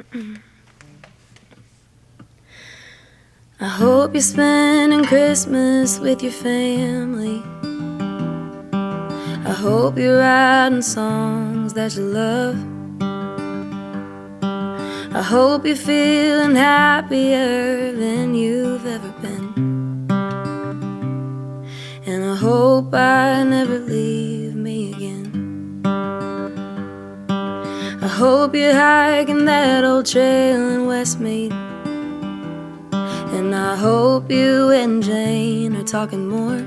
I hope you're spending Christmas with your family. I hope you're writing songs that you love. I hope you're feeling happier than you've ever been. And I hope I never leave me again. I hope you're hiking that old trail in Westmead. And I hope you and Jane are talking more.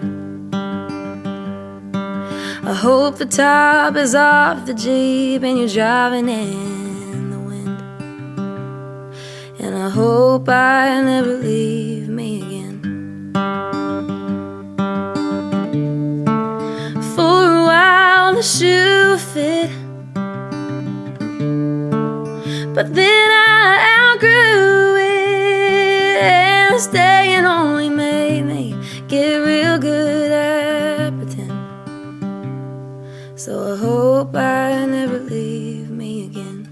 I hope the top is off the Jeep and you're driving in the wind. And I hope I never leave me again. For a while the shoe fit, but then I outgrew it. And staying only made me get real good at pretend. So I hope I never leave me again.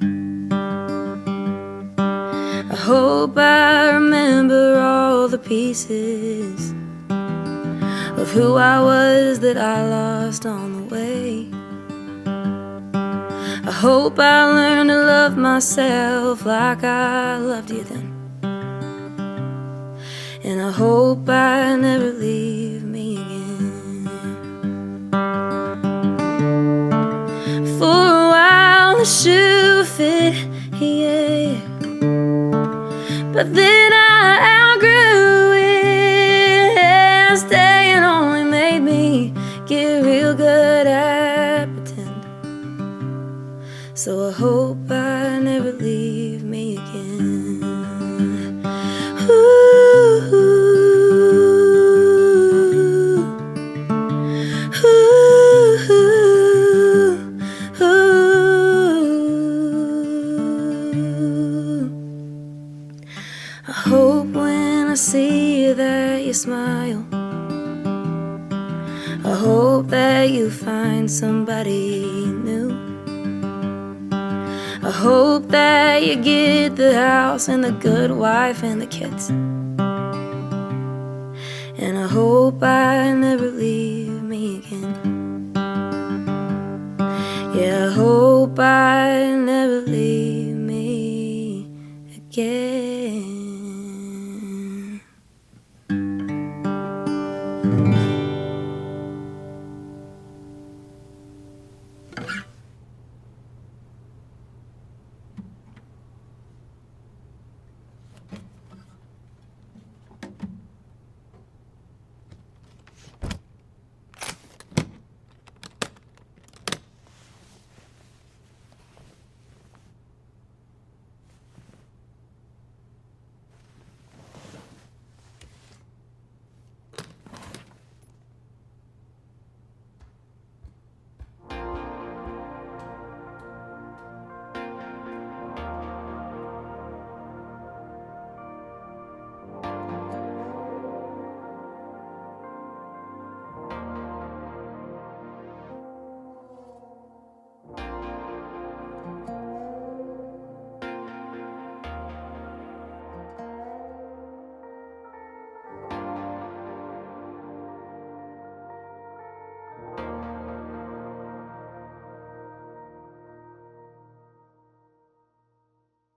I hope I remember all the pieces of who I was that I lost on the way. I hope I learned to love myself like I loved you then. And I hope I never leave me again. For a while the shoe fit, yeah, but then I outgrew it. And staying only made me get real good at pretend. So I hope I never leave me again. Ooh. I hope when I see you that you smile. I hope that you find somebody new. I hope that you get the house and the good wife and the kids. And I hope I never leave me again. Yeah, I hope I never